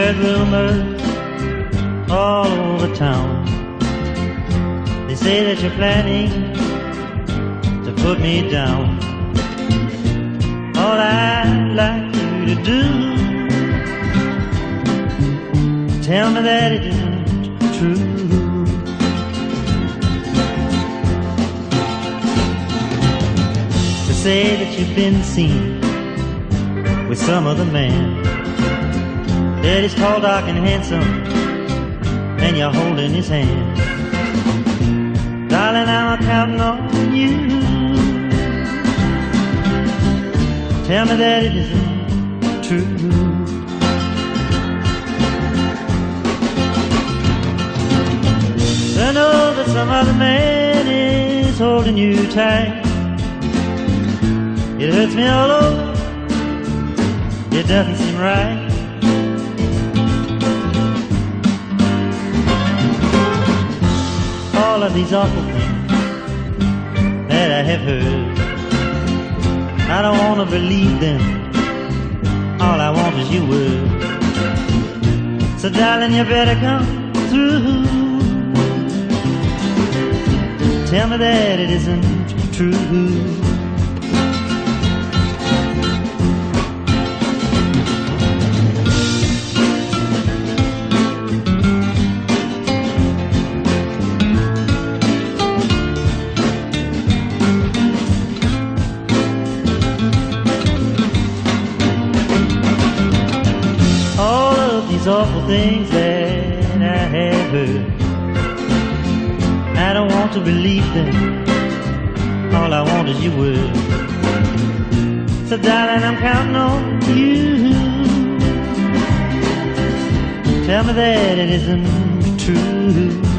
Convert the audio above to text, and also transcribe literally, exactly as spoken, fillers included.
spread rumors all over town. They say that you're planning to put me down. All I'd like you to do, tell me that it isn't true. They say that you've been seen with some other man, that he's tall, dark, and handsome, and you're holding his hand. Darling, I'm counting on you. Tell me that it isn't true. I know that some other man is holding you tight. It hurts me all over. It doesn't seem right. All of these awful things that I have heard, I don't want to believe them. All I want is your word. So darling, you better come through. Tell me that it isn't true. These awful things that I have heard, I don't want to believe them. All I want is your word. So darling, I'm counting on you. Tell me that it isn't true.